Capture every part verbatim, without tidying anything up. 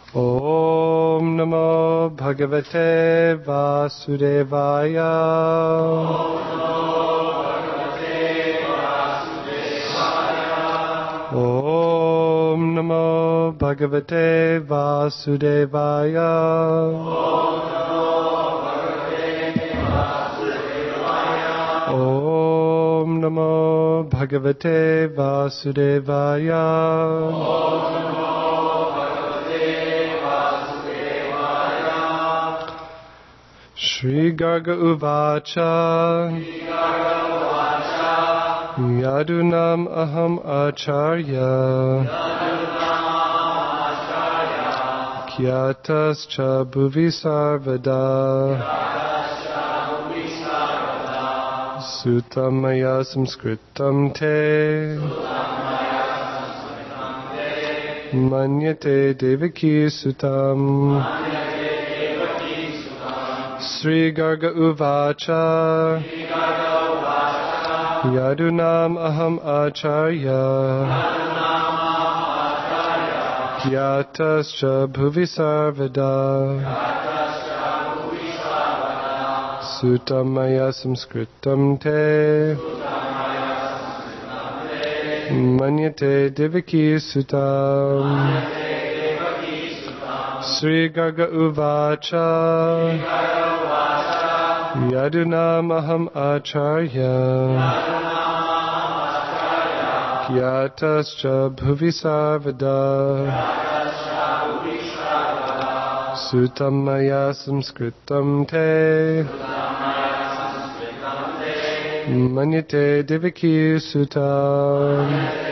Om Namo Bhagavate Vasudevaya. Om Namo Bhagavate Vasudevaya. Om Namo Bhagavate Vasudevaya. Shri Garga Uvacha. Yadunam Aham Acharya. Kyatascha Bhuvi Sarvada. Sutamaya Samskritam Te. Manyate Devaki Sutam. Sri Garga Uvacha. Yadunam Aham Acharya. Kyatascha Bhuvi Sarvada. Sutamaya Samskritam Te. Manyate Devaki Sutam. Sri Garga Uvacha. Yadunam Aham Acharya. Kyatascha Bhuvi Sarvada. Sutamaya Samskritam Te. Manyate Devaki Sutam.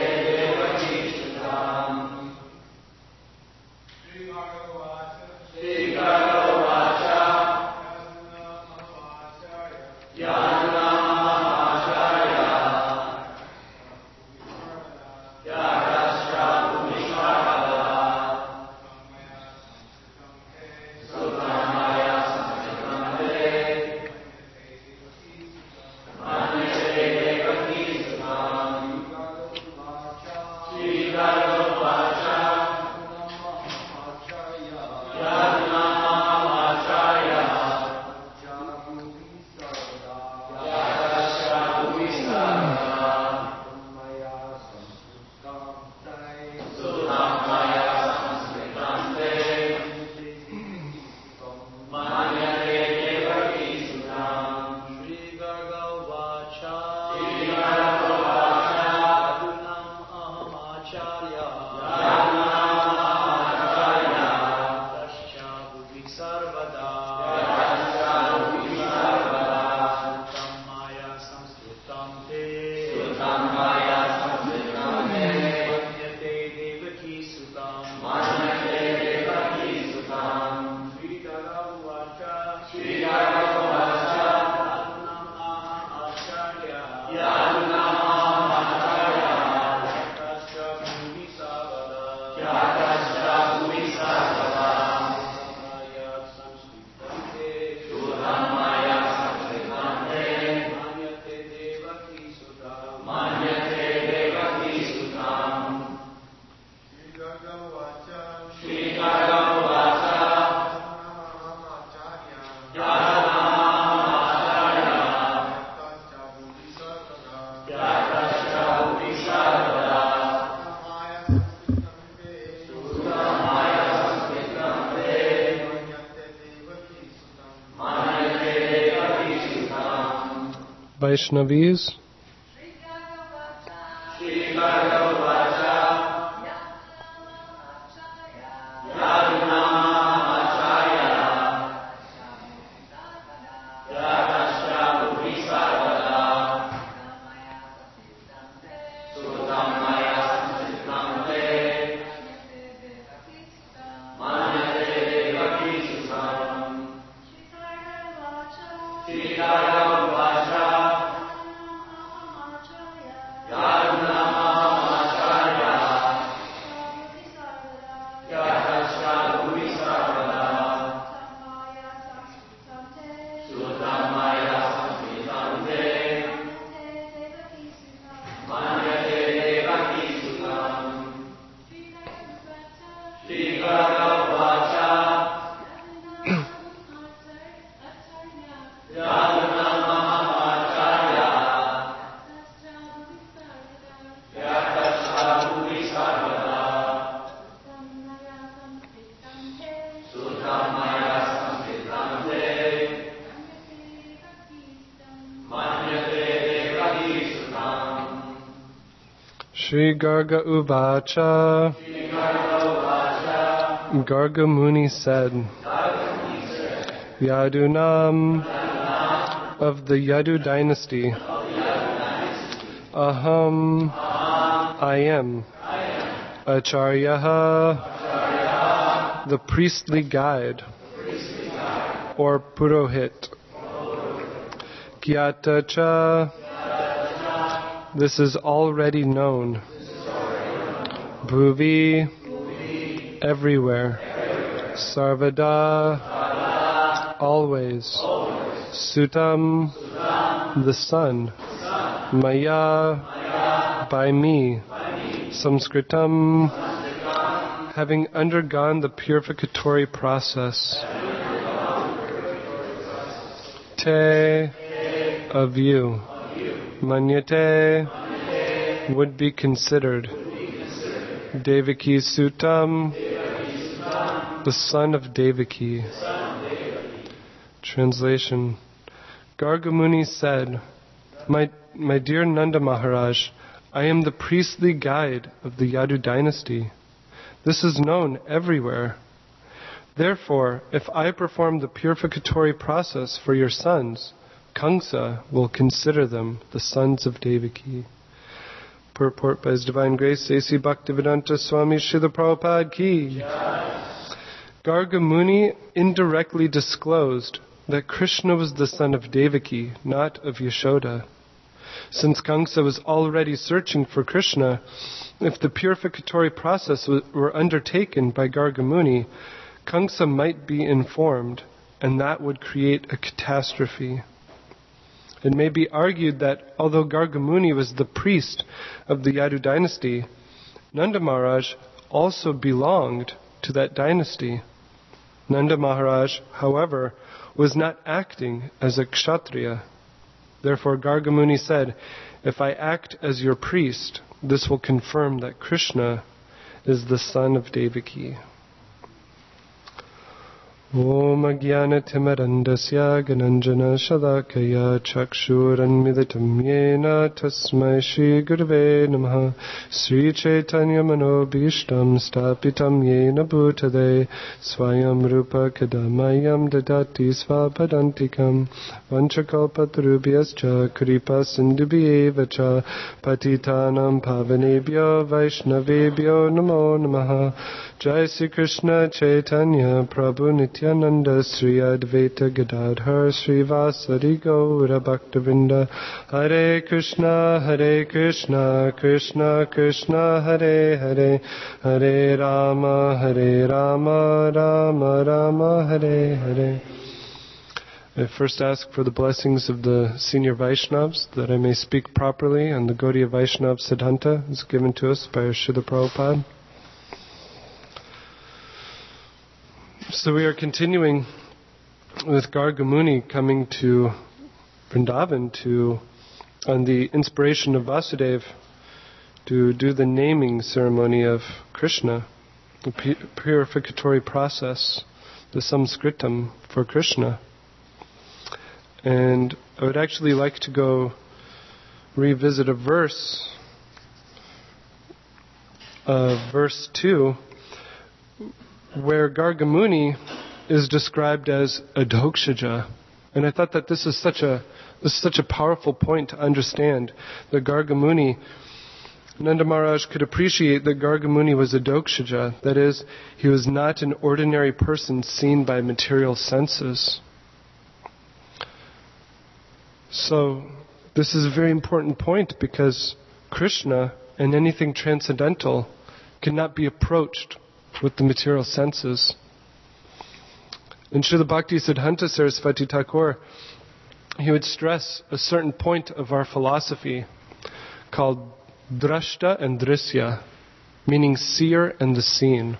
Vaishnavis. Shri Bhagavad Shri Garga Uvacha. Garga Muni said, Yadunam of the Yadu dynasty. Aham, I am. Acharyaha, the priestly guide, or Purohit. Kyatacha, this is already known. Bhuvi, everywhere. Sarvada, always. Sutam, the sun. Maya, by me. Samskritam, having undergone the purificatory process. Te, of you. Manyate, would be considered. Devaki Sutam, the son of Devaki. Translation. Garga Muni said, My, my dear Nanda Maharaj, I am the priestly guide of the Yadu dynasty. This is known everywhere. Therefore, if I perform the purificatory process for your sons, Kamsa will consider them the sons of Devaki. Purport by His Divine Grace, A C Bhaktivedanta Swami Srila Prabhupada Ki. Garga Muni indirectly disclosed that Krishna was the son of Devaki, not of Yashoda. Since Kamsa was already searching for Krishna, if the purificatory process were undertaken by Garga Muni, Kamsa might be informed, and that would create a catastrophe. It may be argued that although Garga Muni was the priest of the Yadu dynasty, Nanda Maharaj also belonged to that dynasty. Nanda Maharaj, however, was not acting as a kshatriya. Therefore Garga Muni said, if I act as your priest, this will confirm that Krishna is the son of Devaki. Om Ajnana Timarandasya Gananjana Shalakaya Chakshuranmilitam Yena Tasmai Shri Gurave Namaha Sri Chaitanya Manobhishtam Stapitam Yena Bhutale Swayam Rupa Kadamayam Dadati Svapadantikam Vanchakalpatarubhyascha Kripa Sindhubhyeva Cha Patitanam Pavanebhyo Vaishnavebhyo Namo Namaha Jai Sri Krishna Chaitanya Prabhu Nityananda Sri Advaita Gadadhar Sri Vasari Gaura Bhaktavinda Hare Krishna Hare Krishna Krishna Krishna Hare Hare Hare Rama Hare Rama Rama Rama Hare Hare. I first ask for the blessings of the senior Vaishnavas that I may speak properly, and the Gaudiya Vaishnava Siddhanta is given to us by Srila Prabhupada. So we are continuing with Garga Muni coming to Vrindavan to, on the inspiration of Vasudev, to do the naming ceremony of Krishna, the purificatory process, the samskritam for Krishna. And I would actually like to go revisit a verse, uh, verse two, where Garga Muni is described as a Dokshaja. And I thought that this is such a this is such a powerful point to understand. That Garga Muni, Nanda Maharaj could appreciate that Garga Muni was a Dokshaja. That is, he was not an ordinary person seen by material senses. So this is a very important point, because Krishna and anything transcendental cannot be approached with the material senses. In Srila Bhakti Siddhanta Saraswati Thakur, he would stress a certain point of our philosophy called drashta and drisya, meaning seer and the seen.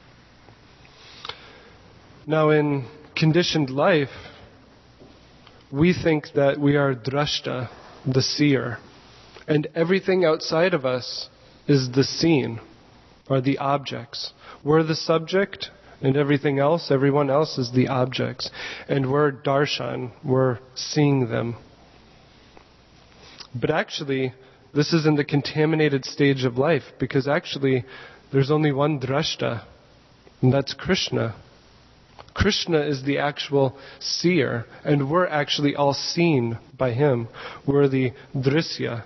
Now in conditioned life, we think that we are drashta, the seer, and everything outside of us is the seen, or the objects. We're the subject, and everything else, everyone else is the objects. And we're darshan, we're seeing them. But actually, this is in the contaminated stage of life, because actually there's only one drashta, and that's Krishna. Krishna is the actual seer, and we're actually all seen by him. We're the drisya.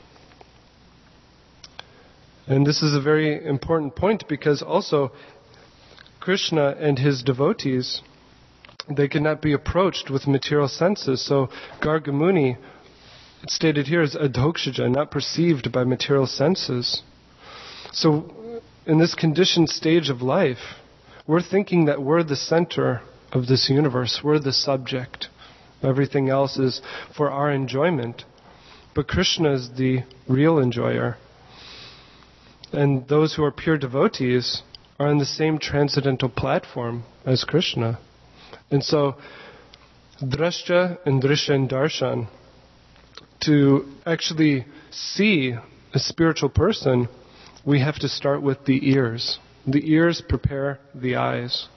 And this is a very important point, because also Krishna and his devotees, they cannot be approached with material senses. So Garga Muni, it's stated here, is adhokshaja, not perceived by material senses. So in this conditioned stage of life, we're thinking that we're the center of this universe. We're the subject. Everything else is for our enjoyment. But Krishna is the real enjoyer. And those who are pure devotees are on the same transcendental platform as Krishna. And so, drashta and drisha and darshan, to actually see a spiritual person, we have to start with the ears. The ears prepare the eyes.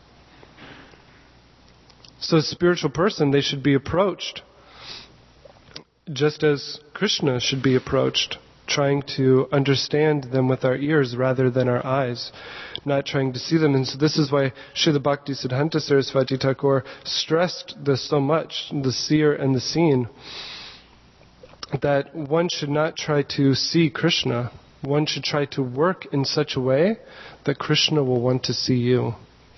So a spiritual person, they should be approached just as Krishna should be approached, trying to understand them with our ears rather than our eyes, not trying to see them. And so this is why Srila Bhaktisiddhanta Saraswati Thakur stressed this so much, the seer and the seen, that one should not try to see Krishna. One should try to work in such a way that Krishna will want to see you.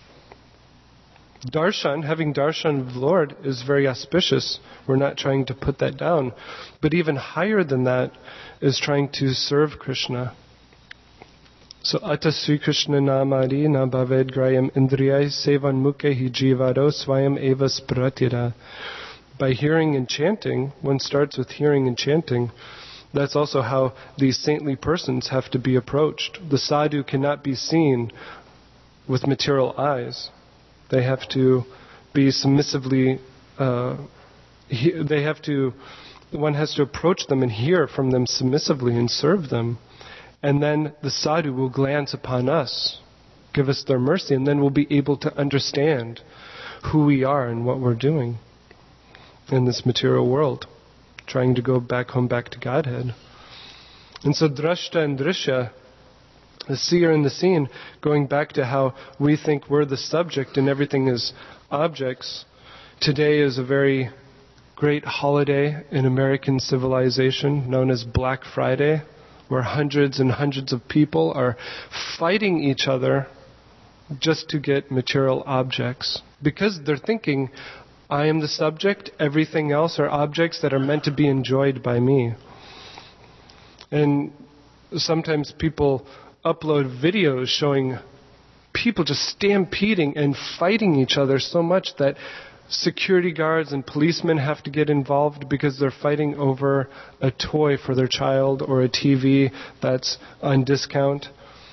Darshan, having darshan of the Lord, is very auspicious. We're not trying to put that down. But even higher than that is trying to serve Krishna. So, Ata Sri Krishna Namadi na bhaved grayam indriyai sevan mukhe hi jivado swayam eva spratyada. By hearing and chanting, one starts with hearing and chanting. That's also how these saintly persons have to be approached. The sadhu cannot be seen with material eyes. They have to be submissively, uh, he, they have to, one has to approach them and hear from them submissively and serve them. And then the sadhu will glance upon us, give us their mercy, and then we'll be able to understand who we are and what we're doing in this material world, trying to go back home, back to Godhead. And so drashta and drisha, the seer and the seen, going back to how we think we're the subject and everything is objects. Today is a very great holiday in American civilization known as Black Friday, where hundreds and hundreds of people are fighting each other just to get material objects. Because they're thinking, I am the subject, everything else are objects that are meant to be enjoyed by me. And sometimes people upload videos showing people just stampeding and fighting each other so much that security guards and policemen have to get involved because they're fighting over a toy for their child or a T V that's on discount.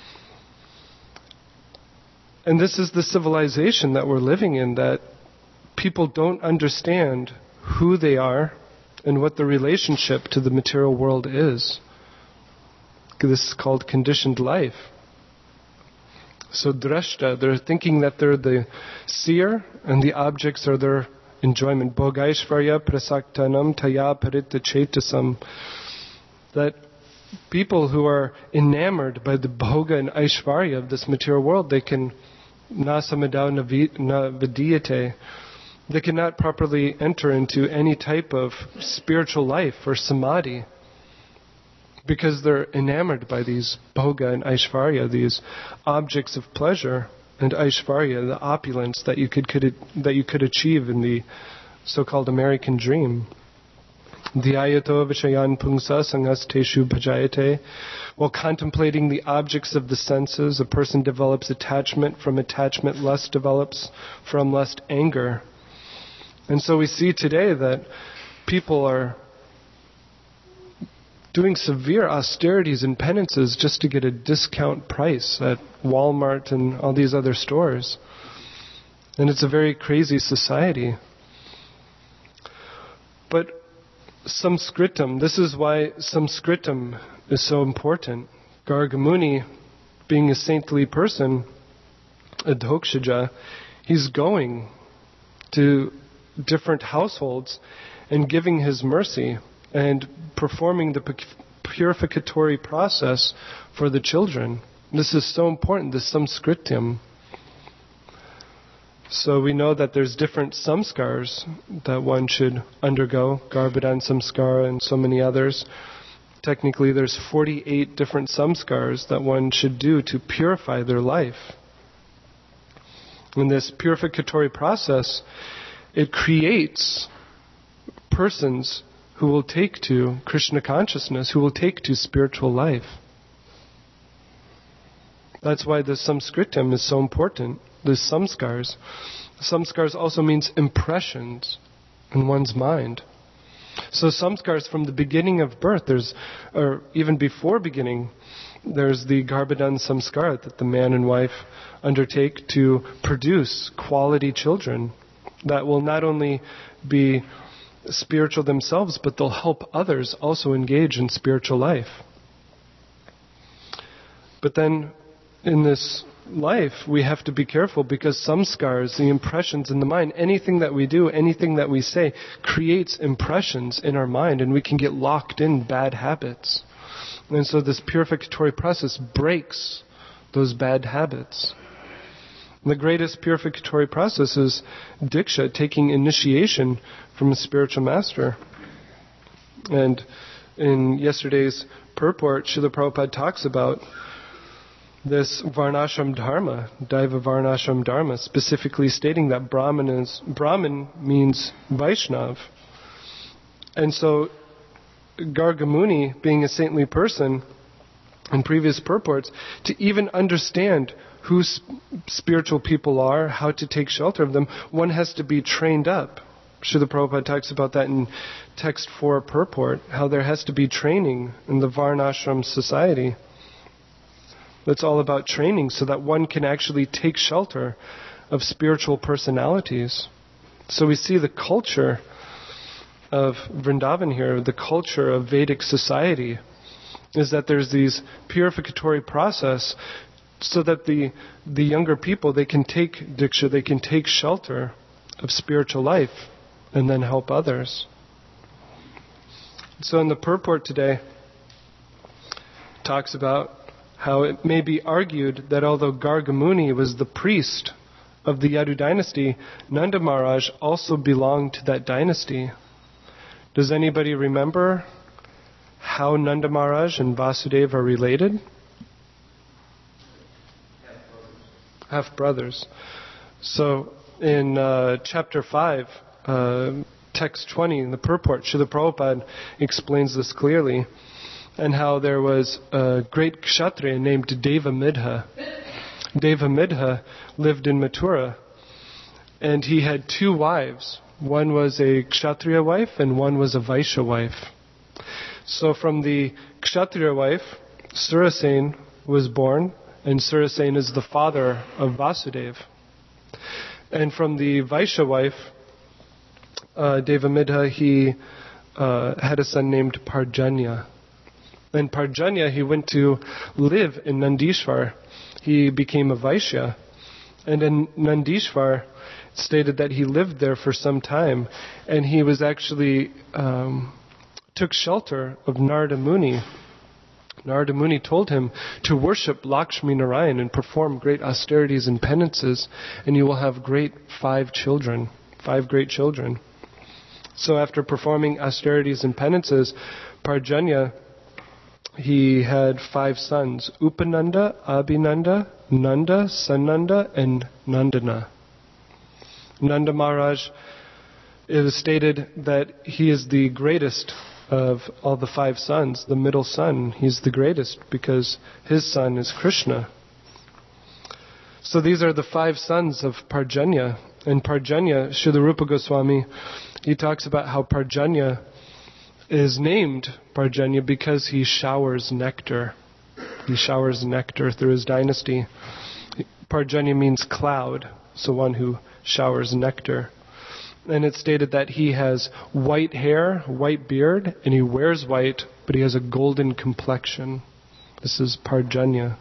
And this is the civilization that we're living in, that people don't understand who they are and what the relationship to the material world is. This is called conditioned life. So drashta, they're thinking that they're the seer and the objects are their enjoyment. Bhogaishvarya prasaktanam taya paritta chetasam. That people who are enamored by the bhoga and aishvarya of this material world, they can nasamadau navidiyate. They cannot properly enter into any type of spiritual life or samadhi, because they're enamored by these bhoga and aishvarya, these objects of pleasure, and aishvarya, the opulence that you could, could that you could achieve in the so-called American dream. Dhyayato vishayan pungsa sangasteshu bhajayate. While contemplating the objects of the senses, a person develops attachment. From attachment, lust develops. From lust, anger. And so we see today that people are doing severe austerities and penances just to get a discount price at Walmart and all these other stores. And it's a very crazy society. But samskritam, this is why samskritam is so important. Garga Muni, being a saintly person, adhokshaja, he's going to different households and giving his mercy and performing the purificatory process for the children. This is so important, this samskrityam. So we know that there's different samskars that one should undergo, Garbhadan samskara and so many others. Technically there's forty-eight different samskars that one should do to purify their life. In this purificatory process, it creates persons who will take to Krishna consciousness, who will take to spiritual life. That's why the samskritam is so important, the samskars. Samskars also means impressions in one's mind. So samskars from the beginning of birth, there's, or even before beginning, there's the Garbhadan samskara that the man and wife undertake to produce quality children that will not only be spiritual themselves, but they'll help others also engage in spiritual life. But then in this life, we have to be careful because samskars, the impressions in the mind, anything that we do, anything that we say, creates impressions in our mind, and we can get locked in bad habits. And so this purificatory process breaks those bad habits. The greatest purificatory process is diksha, taking initiation from a spiritual master. And in yesterday's purport, Srila Prabhupada talks about this Varnashram Dharma, Daiva Varnashram Dharma, specifically stating that Brahman is, Brahman means Vaishnav. And so Garga Muni, being a saintly person in previous purports, to even understand who sp- spiritual people are, how to take shelter of them, one has to be trained up. Srila Prabhupada talks about that in text four purport, how there has to be training in the Varnashram society. It's all about training so that one can actually take shelter of spiritual personalities. So we see the culture of Vrindavan here, the culture of Vedic society, is that there's these purificatory process so that the the younger people, they can take diksha, they can take shelter of spiritual life and then help others. So in the purport today, talks about how it may be argued that although Garga Muni was the priest of the Yadu dynasty, Nanda Maharaj also belonged to that dynasty. Does anybody remember how Nanda Maharaj and Vasudeva are related? Half brothers. So in uh, chapter five, uh, text twenty, in the purport, Srila Prabhupada explains this clearly, and how there was a great kshatriya named Devamidha. Devamidha lived in Mathura, and he had two wives. One was a kshatriya wife and one was a Vaishya wife. So from the kshatriya wife, Surasen was born, and Surasen is the father of Vasudeva. And from the Vaishya wife, uh, Devamidha, he uh, had a son named Parjanya. In Parjanya, he went to live in Nandishvar. He became a Vaishya. And in Nandishvar, it stated that he lived there for some time. And he was actually, um, took shelter of Narada Muni. Narada Muni told him to worship Lakshmi Narayan and perform great austerities and penances, and you will have great five children, five great children. So after performing austerities and penances, Parjanya, he had five sons, Upananda, Abhinanda, Nanda, Sananda, and Nandana. Nanda Maharaj, it was stated that he is the greatest of all the five sons, the middle son. He's the greatest because his son is Krishna. So these are the five sons of Parjanya. And Parjanya, Srila Rupa Goswami, he talks about how Parjanya is named Parjanya because he showers nectar. He showers nectar through his dynasty. Parjanya means cloud, so one who showers nectar. And it's stated that he has white hair, white beard, and he wears white, but he has a golden complexion. This is Parjanya.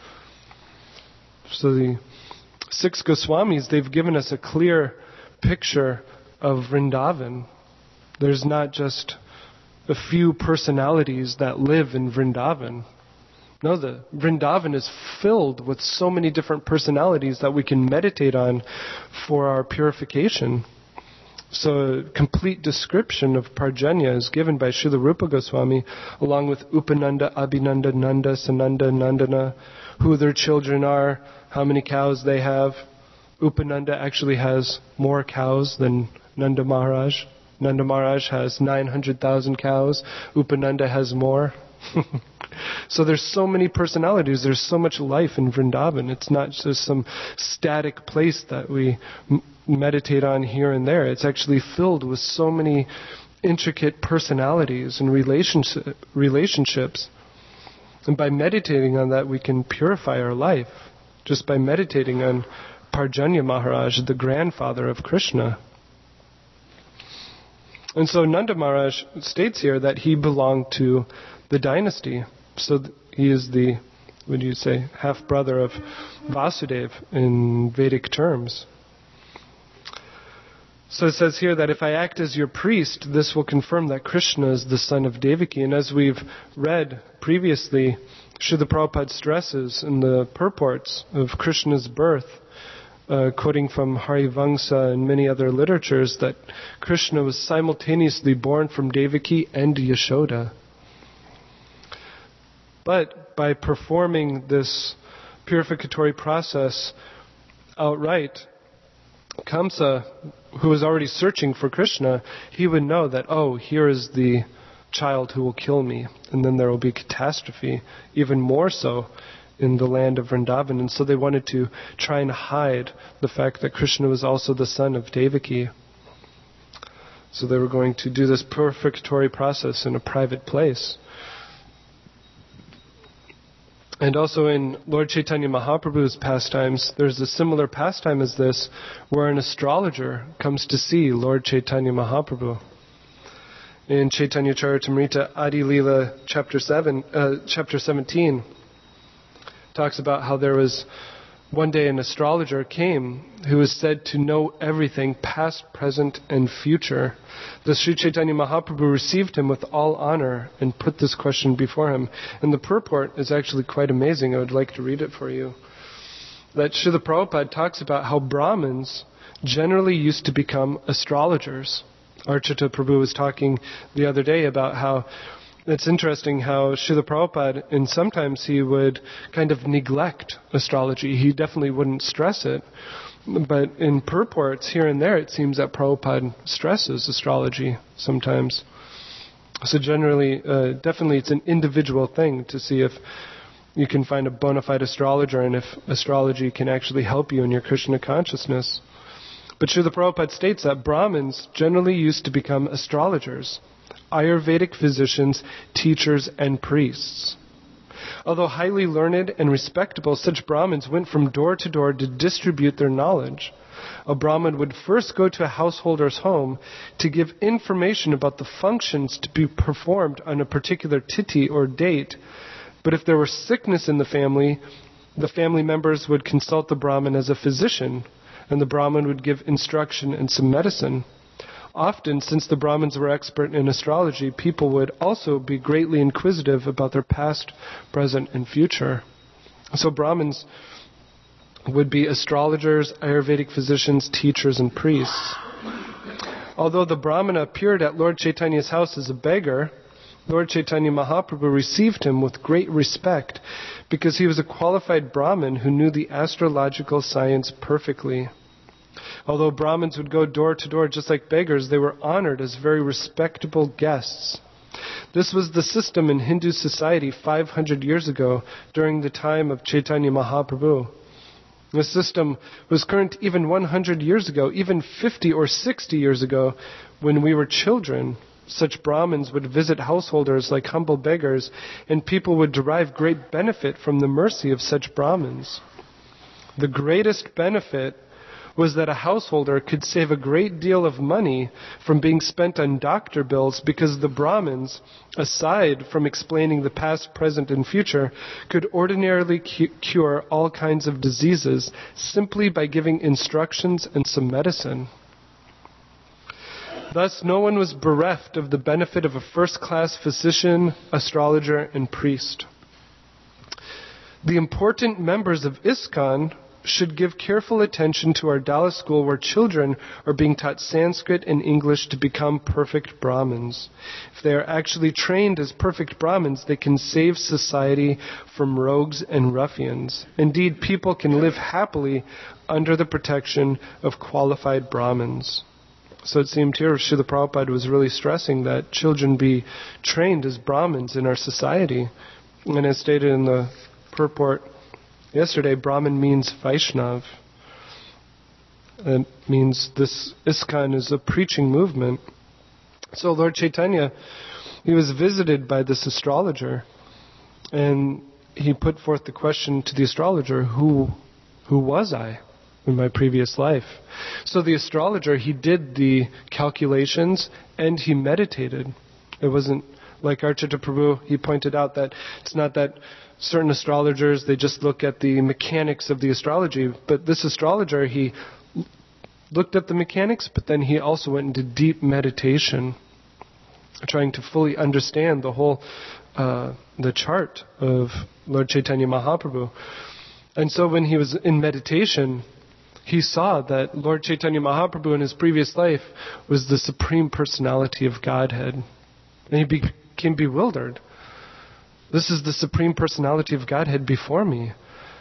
So the six Goswamis, they've given us a clear picture of Vrindavan. There's not just a few personalities that live in Vrindavan. No, the Vrindavan is filled with so many different personalities that we can meditate on for our purification. So a complete description of Parjanya is given by Srila Rupa Goswami, along with Upananda, Abhinanda, Nanda, Sananda, Nandana, who their children are, how many cows they have. Upananda actually has more cows than Nanda Maharaj. Nanda Maharaj has nine hundred thousand cows. Upananda has more. So there's so many personalities. There's so much life in Vrindavan. It's not just some static place that we m- meditate on here and there. It's actually filled with so many intricate personalities and relationship, relationships. And by meditating on that, we can purify our life. Just by meditating on Parjanya Maharaj, the grandfather of Krishna. And so Nanda Maharaj states here that he belonged to the dynasty. So th- he is the, what do you say, half-brother of Vasudeva in Vedic terms. So it says here that if I act as your priest, this will confirm that Krishna is the son of Devaki. And as we've read previously, Srila Prabhupada stresses in the purports of Krishna's birth, uh, quoting from Harivamsa and many other literatures, that Krishna was simultaneously born from Devaki and Yashoda. But by performing this purificatory process outright, Kamsa, who was already searching for Krishna, he would know that, oh, here is the child who will kill me. And then there will be catastrophe, even more so in the land of Vrindavan. And so they wanted to try and hide the fact that Krishna was also the son of Devaki. So they were going to do this purificatory process in a private place. And also in Lord Chaitanya Mahaprabhu's pastimes, there's a similar pastime as this, where an astrologer comes to see Lord Chaitanya Mahaprabhu. In Chaitanya Charitamrita, Adi Leela, chapter seven, uh, chapter seventeen, talks about how there was one day an astrologer came who was said to know everything, past, present, and future. The Sri Chaitanya Mahaprabhu received him with all honor and put this question before him. And the purport is actually quite amazing. I would like to read it for you. That Srila Prabhupada talks about how Brahmins generally used to become astrologers. Archita Prabhu was talking the other day about how it's interesting how Srila Prabhupada, and sometimes he would kind of neglect astrology. He definitely wouldn't stress it. But in purports here and there, it seems that Prabhupada stresses astrology sometimes. So generally, uh, definitely it's an individual thing to see if you can find a bona fide astrologer and if astrology can actually help you in your Krishna consciousness. But Srila Prabhupada states that Brahmins generally used to become astrologers, Ayurvedic physicians, teachers, and priests. Although highly learned and respectable, such Brahmins went from door to door to distribute their knowledge. A Brahmin would first go to a householder's home to give information about the functions to be performed on a particular tithi or date. But if there were sickness in the family, the family members would consult the Brahmin as a physician, and the Brahmin would give instruction and some medicine. Often, since the Brahmins were expert in astrology, people would also be greatly inquisitive about their past, present, and future. So Brahmins would be astrologers, Ayurvedic physicians, teachers, and priests. Although the Brahmana appeared at Lord Chaitanya's house as a beggar, Lord Chaitanya Mahaprabhu received him with great respect because he was a qualified Brahmin who knew the astrological science perfectly. Although Brahmins would go door to door just like beggars, they were honored as very respectable guests. This was the system in Hindu society five hundred years ago during the time of Chaitanya Mahaprabhu. The system was current even one hundred years ago, even fifty or sixty years ago when we were children. Such Brahmins would visit householders like humble beggars, and people would derive great benefit from the mercy of such Brahmins. The greatest benefit was that a householder could save a great deal of money from being spent on doctor bills because the Brahmins, aside from explaining the past, present, and future, could ordinarily cu- cure all kinds of diseases simply by giving instructions and some medicine. Thus, no one was bereft of the benefit of a first-class physician, astrologer, and priest. The important members of ISKCON should give careful attention to our Dallas school where children are being taught Sanskrit and English to become perfect Brahmins. If they are actually trained as perfect Brahmins, they can save society from rogues and ruffians. Indeed, people can live happily under the protection of qualified Brahmins. So it seemed here Srila Prabhupada was really stressing that children be trained as Brahmins in our society. And as stated in the purport yesterday, Brahmin means Vaishnav. It means this ISKCON is a preaching movement. So Lord Chaitanya, he was visited by this astrologer, and he put forth the question to the astrologer, who, who was I in my previous life? So the astrologer, he did the calculations and he meditated. It wasn't like Archita Prabhu, he pointed out that it's not that certain astrologers, they just look at the mechanics of the astrology. But this astrologer, he looked at the mechanics, but then he also went into deep meditation, trying to fully understand the whole, uh, the chart of Lord Chaitanya Mahaprabhu. And so when he was in meditation, he saw that Lord Chaitanya Mahaprabhu in his previous life was the Supreme Personality of Godhead. And he became bewildered. This is the Supreme Personality of Godhead before me.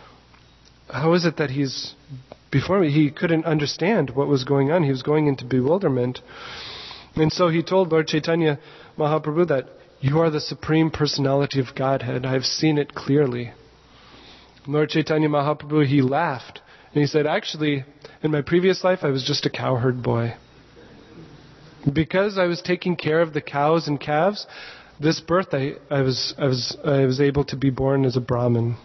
How is it that he's before me? He couldn't understand what was going on. He was going into bewilderment. And so he told Lord Chaitanya Mahaprabhu that, you are the Supreme Personality of Godhead. I have seen it clearly. Lord Chaitanya Mahaprabhu, he laughed. And he said, actually, in my previous life, I was just a cowherd boy. Because I was taking care of the cows and calves, this birth, I, I was I was I was able to be born as a Brahmin.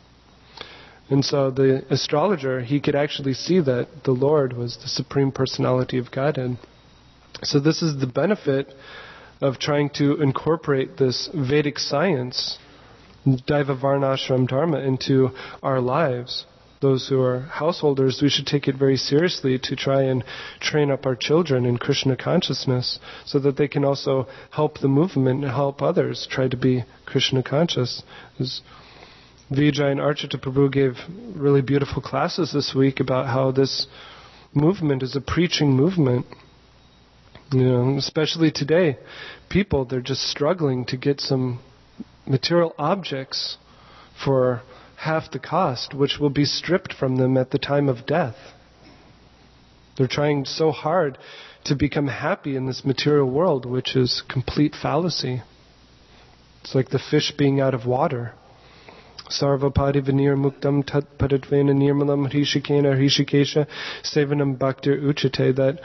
And so the astrologer, he could actually see that the Lord was the Supreme Personality of Godhead. So this is the benefit of trying to incorporate this Vedic science, Daiva Varnashram Dharma, into our lives. Those who are householders, we should take it very seriously to try and train up our children in Krishna consciousness so that they can also help the movement and help others try to be Krishna conscious. As Vijay and Archita Prabhu gave really beautiful classes this week about how this movement is a preaching movement. You know, especially today, people, they're just struggling to get some material objects for half the cost, which will be stripped from them at the time of death. They're trying so hard to become happy in this material world, which is complete fallacy. It's like the fish being out of water. Sarvapadi vinir muktam tat padatvena nirmalam hrishikena hrishikesha sevanam bhaktir uchate, that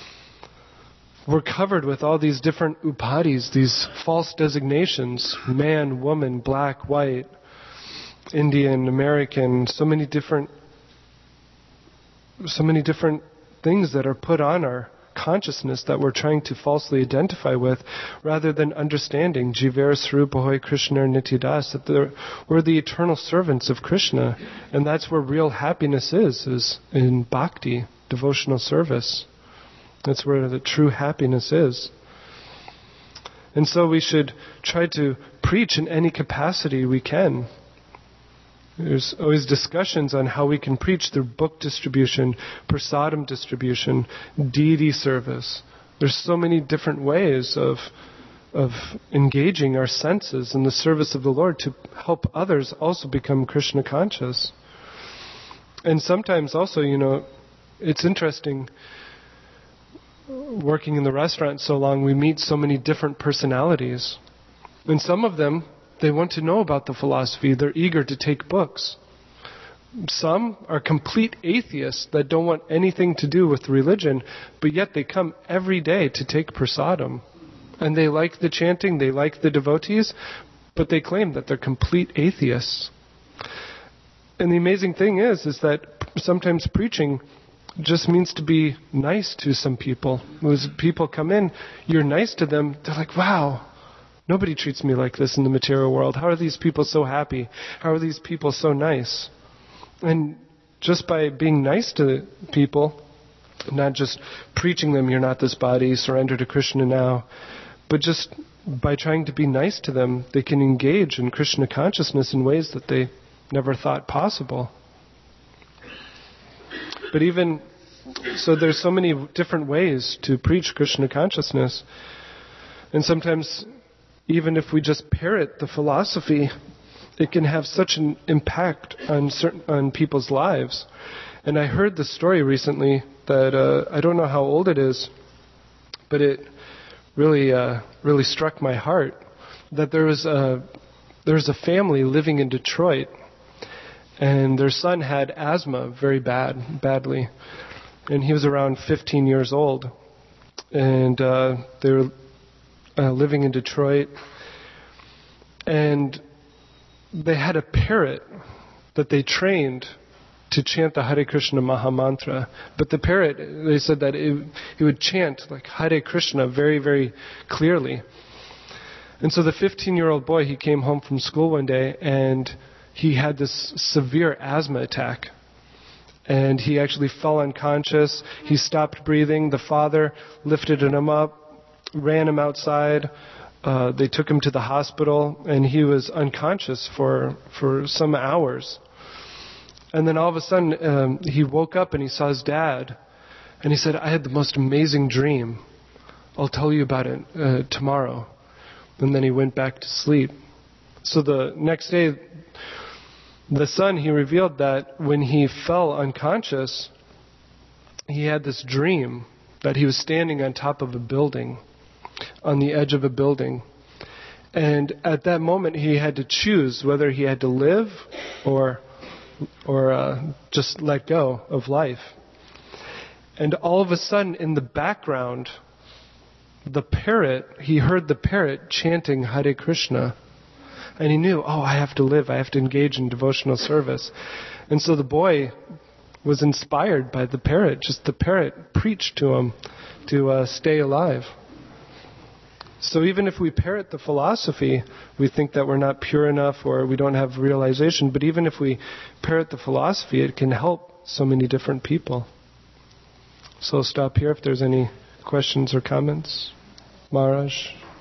we're covered with all these different upadis, these false designations, man, woman, black, white, Indian, American, so many different so many different things that are put on our consciousness that we're trying to falsely identify with, rather than understanding Jivera Sarupahoy Krishna Nityadas, that we're the eternal servants of Krishna, and that's where real happiness is, is in bhakti, devotional service. That's where the true happiness is. And so we should try to preach in any capacity we can. There's always discussions on how we can preach through book distribution, prasadam distribution, deity service. There's so many different ways of of engaging our senses in the service of the Lord to help others also become Krishna conscious. And sometimes also, you know, it's interesting, working in the restaurant so long, we meet so many different personalities. And some of them, they want to know about the philosophy. They're eager to take books. Some are complete atheists that don't want anything to do with religion, but yet they come every day to take prasadam. And they like the chanting, they like the devotees, but they claim that they're complete atheists. And the amazing thing is, is that sometimes preaching just means to be nice to some people. As people come in, you're nice to them, they're like, wow, nobody treats me like this in the material world. How are these people so happy? How are these people so nice? And just by being nice to people, Not just preaching them, you're not this body, surrender to Krishna now, but just by trying to be nice to them, they can engage in Krishna consciousness in ways that they never thought possible. But even, so there's so many different ways to preach Krishna consciousness. And sometimes, even if we just parrot the philosophy, it can have such an impact on certain, on people's lives. And I heard the story recently that, uh, I don't know how old it is, but it really, uh, really struck my heart, that there was a, there was a family living in Detroit, and their son had asthma very bad, badly. And he was around fifteen years old. And uh, they were uh, living in Detroit. And they had a parrot that they trained to chant the Hare Krishna Maha Mantra. But the parrot, they said that it, it would chant like Hare Krishna very, very clearly. And so the fifteen-year-old boy, he came home from school one day and he had this severe asthma attack. And he actually fell unconscious. He stopped breathing. The father lifted him up, ran him outside. Uh, they took him to the hospital, and he was unconscious for, for some hours. And then all of a sudden, um, he woke up and he saw his dad. And he said, I had the most amazing dream. I'll tell you about it uh, tomorrow. And then he went back to sleep. So the next day, the son, he revealed that when he fell unconscious, he had this dream that he was standing on top of a building, on the edge of a building. And at that moment, he had to choose whether he had to live or or uh, just let go of life. And all of a sudden, in the background, the parrot, he heard the parrot chanting Hare Krishna. And he knew, oh, I have to live, I have to engage in devotional service. And so the boy was inspired by the parrot. Just the parrot preached to him to uh, stay alive. So even if we parrot the philosophy, we think that we're not pure enough or we don't have realization. But even if we parrot the philosophy, it can help so many different people. So I'll stop here if there's any questions or comments. Maharaj?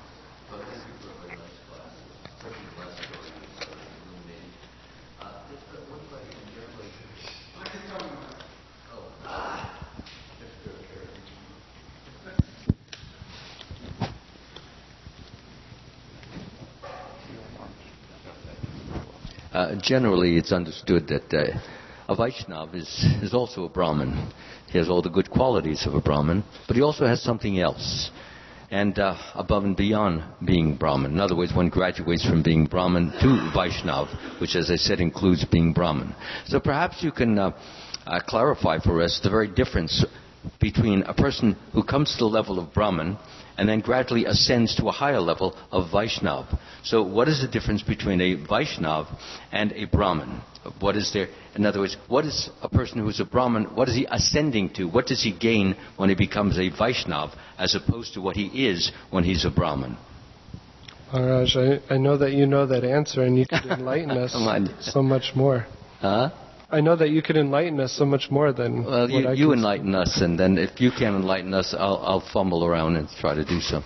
Uh, generally, it's understood that uh, a Vaishnava is, is also a Brahmin. He has all the good qualities of a Brahmin, but he also has something else, and uh, above and beyond being Brahmin. In other words, one graduates from being Brahmin to Vaishnava, which, as I said, includes being Brahmin. So perhaps you can uh, uh, clarify for us the very difference between a person who comes to the level of Brahmin and then gradually ascends to a higher level of Vaishnava. So what is the difference between a Vaishnava and a Brahmin? What is there, in other words, what is a person who is a Brahmin, what is he ascending to? What does he gain when he becomes a Vaishnava as opposed to what he is when he's a Brahmin? Maharaj, I, I know that you know that answer and you could enlighten us so much more. Huh? I know that you could enlighten us so much more than well, you, what I you can enlighten say. us, and then if you can't enlighten us, I'll, I'll fumble around and try to do so.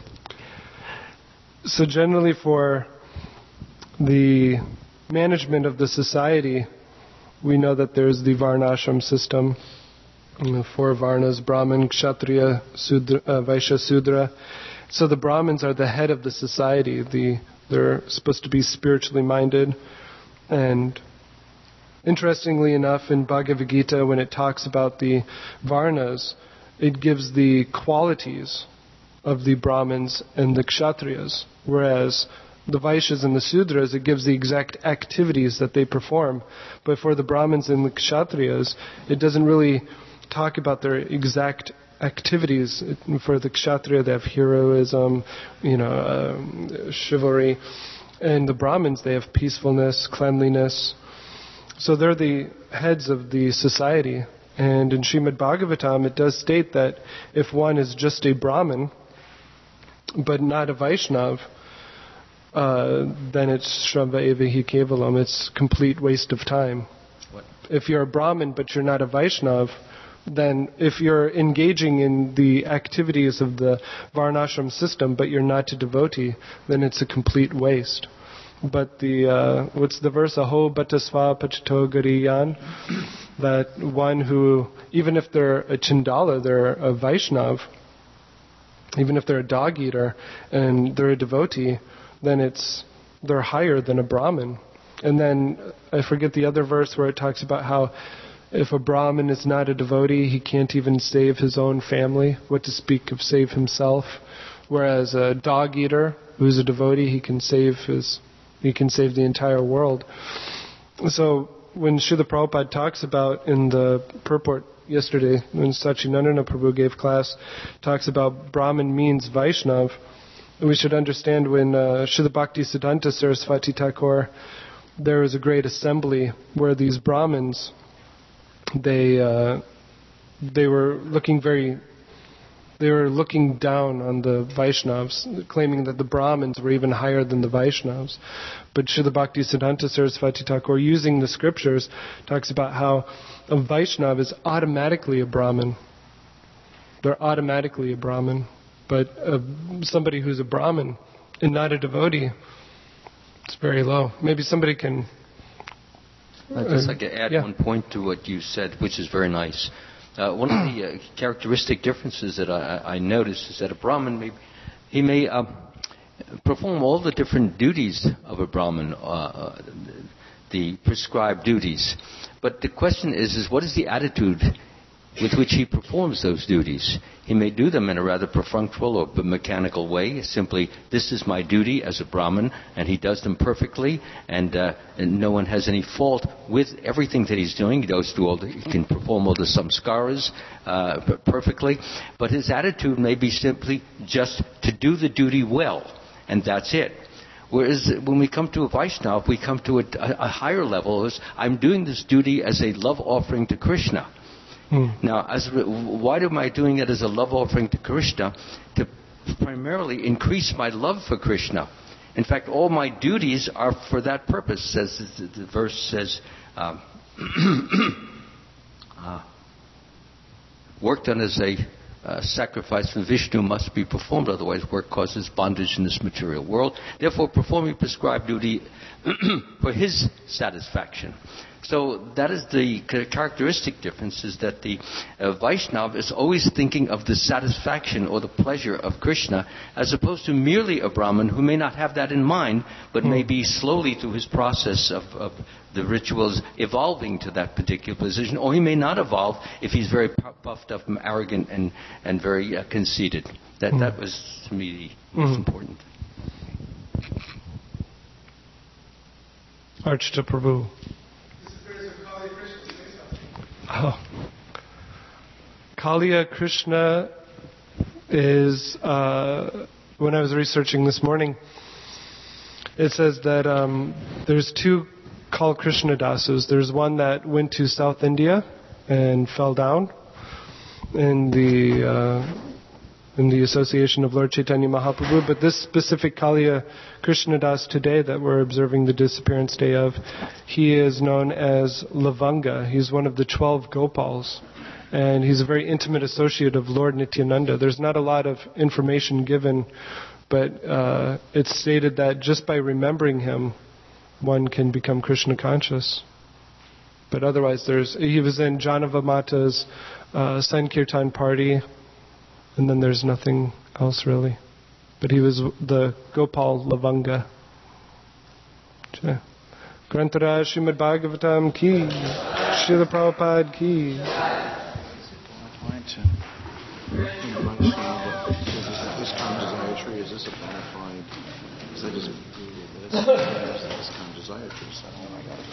So generally for the management of the society, we know that there's the Varnashram system, you know, four Varnas, Brahmin, Kshatriya, Sudra, uh, Vaishya, Sudra. So the Brahmins are the head of the society. The, they're supposed to be spiritually minded. And interestingly enough, in Bhagavad Gita, when it talks about the Varnas, it gives the qualities of the Brahmins and the Kshatriyas, whereas the Vaishyas and the Sudras, it gives the exact activities that they perform. But for the Brahmins and the Kshatriyas, it doesn't really talk about their exact activities. For the Kshatriya, they have heroism, you know, uh, chivalry. And the Brahmins, they have peacefulness, cleanliness. So they're the heads of the society. And in Srimad Bhagavatam, it does state that if one is just a Brahmin, but not a Vaishnav, uh, then it's Shraddha Evahi Kevalam. It's complete waste of time. What? If you're a Brahmin, but you're not a Vaishnav, then if you're engaging in the activities of the Varnashram system, but you're not a devotee, then it's a complete waste. But the, uh, what's the verse? Aho bhattasva pachito gariyan. That one who, even if they're a Chandala, they're a Vaishnav, even if they're a dog eater and they're a devotee, then it's, they're higher than a Brahmin. And then, I forget the other verse where it talks about how if a Brahmin is not a devotee, he can't even save his own family, what to speak of save himself. Whereas a dog eater who's a devotee, he can save his, he can save the entire world. So when Srila Prabhupada talks about in the purport yesterday, when Sachinandana Prabhu gave class, talks about Brahmin means Vaishnav, we should understand when uh, Srila Bhaktisiddhanta Saraswati Thakur, there was a great assembly where these Brahmins, they uh, they were looking very, they were looking down on the Vaishnavas, claiming that the Brahmins were even higher than the Vaishnavas. But Srila Bhaktisiddhanta Saraswati Thakur, using the scriptures, talks about how a Vaishnava is automatically a Brahmin. They're automatically a Brahmin. But uh, somebody who's a Brahmin and not a devotee, it's very low. Maybe somebody can... I'd just like to add yeah. one point to what you said, which is very nice. Uh, one of the uh, characteristic differences that I, I noticed is that a Brahmin, may, he may uh, perform all the different duties of a Brahmin, uh, the prescribed duties. But the question is, is what is the attitude with which he performs those duties? He may do them in a rather perfunctory or mechanical way, simply, this is my duty as a Brahmin, and he does them perfectly, and, uh, and no one has any fault with everything that he's doing. He goes through all the, he can perform all the samskaras uh, perfectly, but his attitude may be simply just to do the duty well, and that's it. Whereas when we come to a Vaishnava, we come to a, a higher level. As I'm doing this duty as a love offering to Krishna. Hmm. Now, as, why am I doing it as a love offering to Krishna? To primarily increase my love for Krishna. In fact, all my duties are for that purpose. As the verse says, um, uh, work done as a uh, sacrifice for Vishnu must be performed, otherwise work causes bondage in this material world. Therefore, performing prescribed duty for his satisfaction. So that is the characteristic difference, is that the uh, Vaishnava is always thinking of the satisfaction or the pleasure of Krishna, as opposed to merely a Brahmin who may not have that in mind, but mm. may be slowly through his process of, of the rituals evolving to that particular position, or he may not evolve if he's very puffed up and arrogant and, and very uh, conceited. That, mm. that was, to me, the most mm. important. Archita Prabhu. Oh. Kaliya Krishna is, uh, when I was researching this morning, it says that um, there's two called Krishna Dasas. There's one that went to South India and fell down in the uh, in the association of Lord Chaitanya Mahaprabhu. But this specific Kaliya Krishna Das today that we're observing the disappearance day of, he is known as Lavanga. He's one of the twelve Gopals. And he's a very intimate associate of Lord Nityananda. There's not a lot of information given, but uh, it's stated that just by remembering him, one can become Krishna conscious. But otherwise, there's he was in Janava Mata's uh, Sankirtan party, and then there's nothing else really. But he was the Gopal Lavanga. Granthara Srimad Bhagavatam ki, Srila Prabhupada ki. Trying to, you know, understand that this kind of desire tree, is this a bona fide? Because I just Googled this. This kind of desire tree. So, oh my God.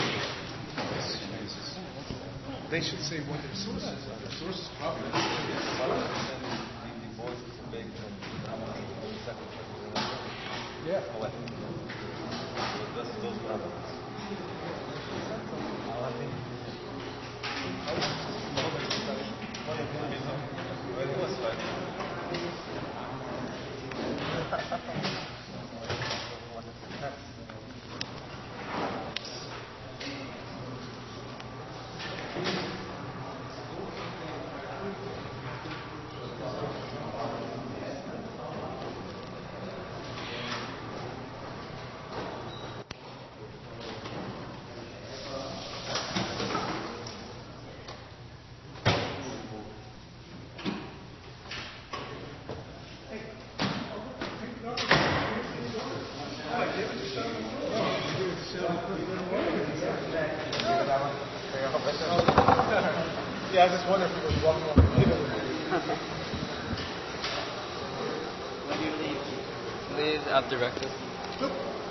They should say what their sources are. Their sources probably yeah. I was just wondering if he was walking on the table. When do you leave? Leave after breakfast.